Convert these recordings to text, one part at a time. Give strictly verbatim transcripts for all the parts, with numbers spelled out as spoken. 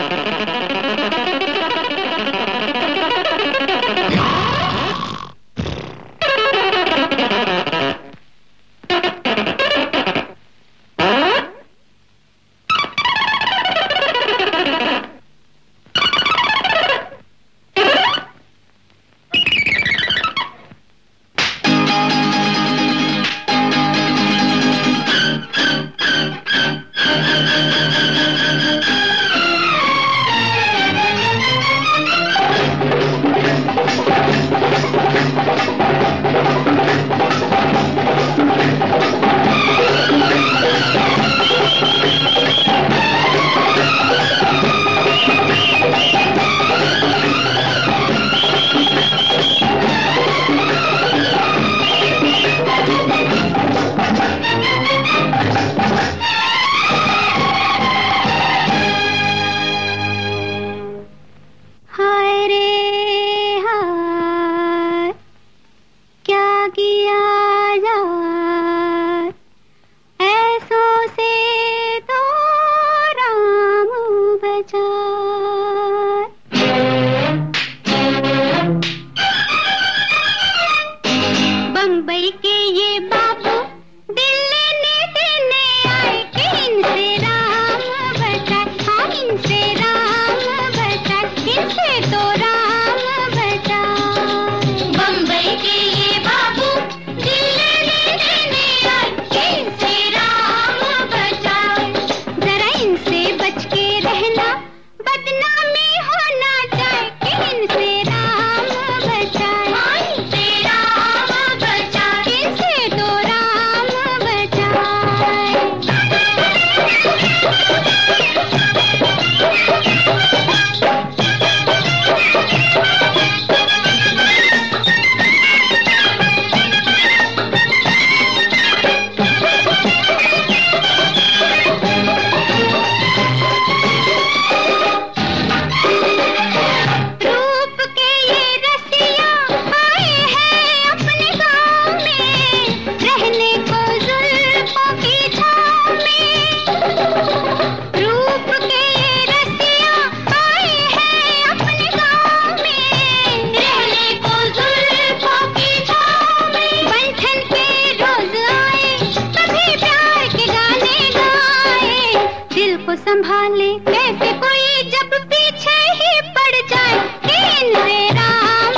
संभाले कैसे कोई जब पीछे ही पड़ जाए। इनसे राम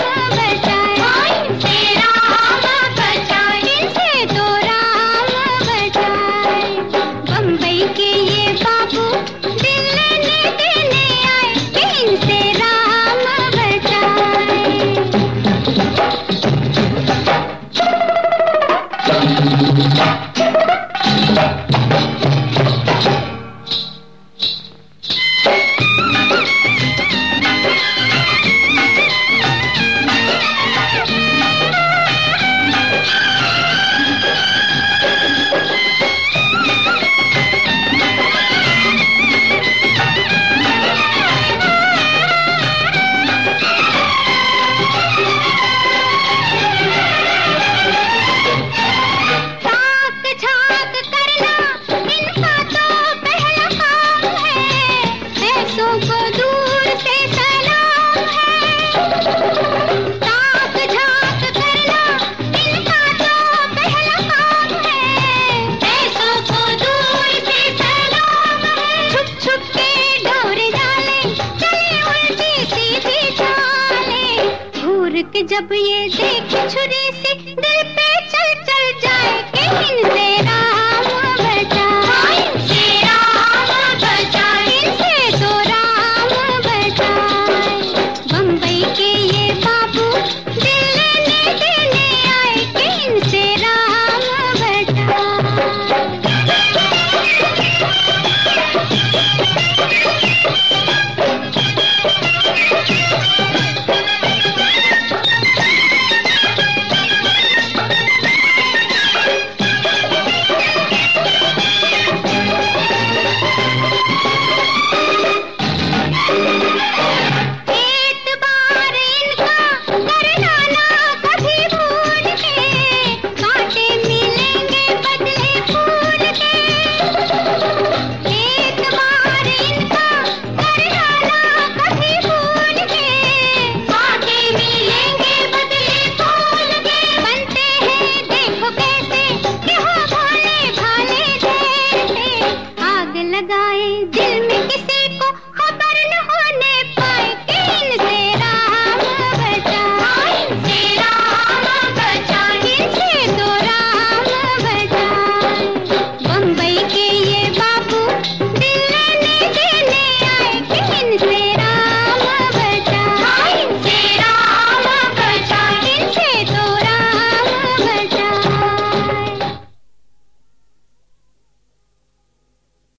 बचाए, इनसे राम बचाए, इनसे तो राम बचाए। बम्बई के ये बाबू दिल लेने देने आए, इनसे राम बचाए। कि जब ये देखे छुरी से दिल पे चल चल जाए कि इनसे राम बचाए, इनसे राम बचाए, इनसे तो राम बचाए। बम्बई के ये बाबू दिल लेने देने आए कि इनसे राम बचाए। लगाए।